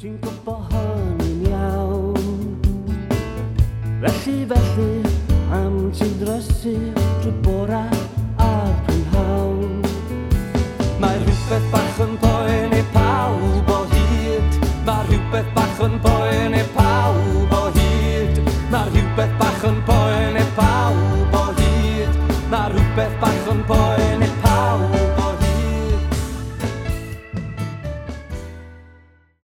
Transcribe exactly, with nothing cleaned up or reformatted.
Ti'n gwybod hynny'n iawn. Felly, felly, am ti'n drysu drwy bora a'r prynhawn. Mae rhywbeth bach yn poen i pawb o hyd. Mae rhywbeth bach yn poen i pawb o hyd. Mae rhywbeth bach yn poen i pawb o hyd. Mae rhywbeth bach